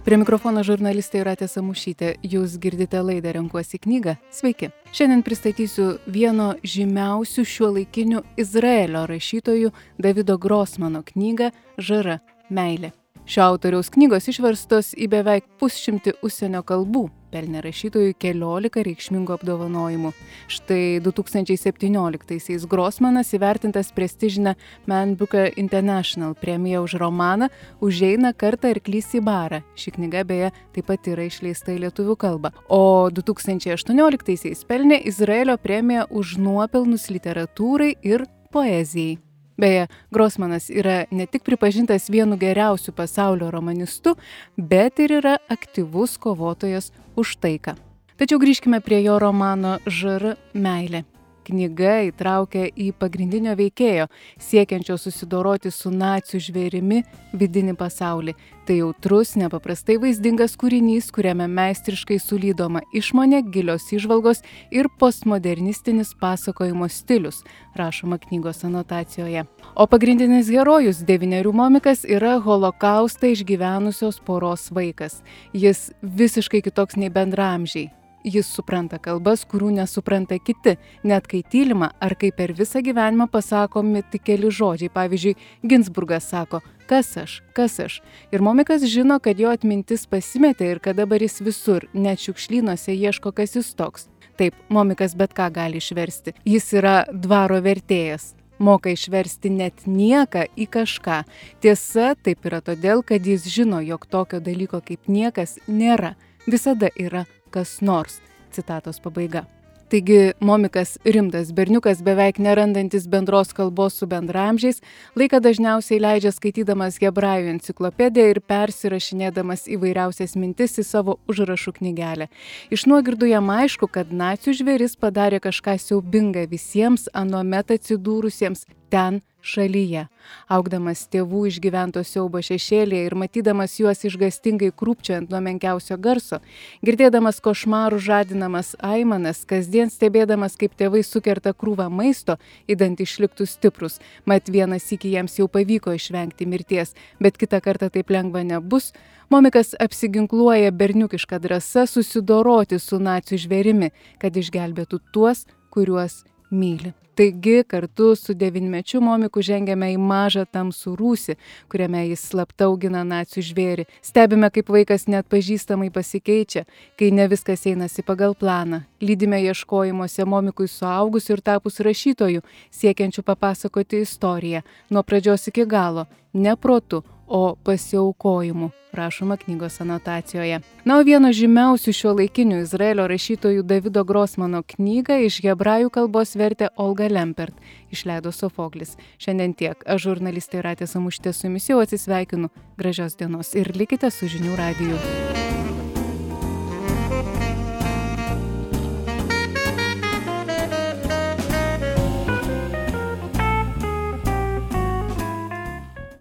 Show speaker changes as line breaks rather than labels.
Prie mikrofono žurnalistė Jūratė Samušytė. Jūs girdite laidą Renkuosi knygą. Sveiki. Šiandien pristatysiu vieno žymiausių šiuolaikinių Izraelio rašytojų Davido Grosmano knygą Žara – meilė. Šio autoriaus knygos išverstos į beveik 100 užsienio kalbų, pelnė rašytojui 14 reikšmingų apdovanojimų. Štai 2017-aisiais Grosmanas įvertintas prestižinę Man Booker International premiją už romaną Užeina kartą arklys į barą. Ši knyga beje taip pat yra išleista į lietuvių kalbą. O 2018-aisiais pelnė Izraelio premiją už nuopelnus literatūrai ir poezijai. Beje, Grosmanas yra ne tik pripažintas vienu geriausių pasaulio romanistų, bet ir yra aktyvus kovotojas už taiką. Tačiau grįžkime prie jo romano Žara – meilė. Knyga įtraukia į pagrindinio veikėjo, siekiančio susidoroti su nacių žvėrimi, vidinį pasaulį. Tai jautrus, nepaprastai vaizdingas kūrinys, kuriame meistriškai sulydoma išmonė, gilios įžvalgos ir postmodernistinis pasakojimo stilius, rašoma knygos anotacijoje. O pagrindinis herojus, 9 momikas, yra holokaustą išgyvenusios poros vaikas. Jis visiškai kitoks nei bendraamžiai. Jis supranta kalbas, kurių nesupranta kiti, net kai tylima ar kai per visą gyvenimą pasakomi tik keli žodžiai. Pavyzdžiui, Ginsburgas sako, kas aš. Ir momikas žino, kad jo atmintis pasimetė ir kad dabar jis visur, net šiukšlynuose ieško, kas jis toks. Taip, momikas bet ką gali išversti. Jis yra dvaro vertėjas. Moka išversti net nieką į kažką. Tiesa, taip yra todėl, kad jis žino, jog tokio dalyko kaip niekas nėra. Visada yra kas nors. Citatos pabaiga. Taigi, momikas rimtas berniukas, beveik nerandantis bendros kalbos su bendraamžiais, laiką dažniausiai leidžia skaitydamas hebrajų enciklopediją ir persirašinėdamas įvairiausias mintis į savo užrašų knygelę. Iš nuogirdų jam aišku, kad nacių žvėris padarė kažką siaubingą visiems anuomet atsidūrusiems ten šalyje. Augdamas tėvų išgyvento siaubo šešėlyje ir matydamas juos išgąstingai krūpčiojant nuo menkiausio garso, girdėdamas košmarų žadinamas aimanas, kasdien stebėdamas, kaip tėvai sukerta krūvą maisto, idant išliktų stiprus, mat vieną sykį jiems jau pavyko išvengti mirties, bet kitą kartą taip lengva nebus, momikas apsiginkluoja berniukišką drąsą susidoroti su nacių žvėrimi, kad išgelbėtų tuos, kuriuos myli. Taigi, kartu su 9-mečiu momiku žengiame į mažą tamsų rūsį, kuriame jis slapta augina nacių žvėrį. Stebime, kaip vaikas neatpažįstamai pasikeičia, kai ne viskas einasi pagal planą. Lydime ieškojimuose momikui suaugus ir tapus rašytoju, siekiančių papasakoti istoriją, nuo pradžios iki galo, ne protu, o pasiaukojimu, rašoma knygos anotacijoje. Na, o vieno žymiausių šiuolaikinių Izraelio rašytojų Davido Grosmano knygą iš hebrajų kalbos vertė Olga Lempert, išleido Sofoklis. Šiandien tiek. Aš žurnalistė Jūratė Samušytė su jumis jau atsisveikinu. Gražios dienos ir likite su Žinių radiju.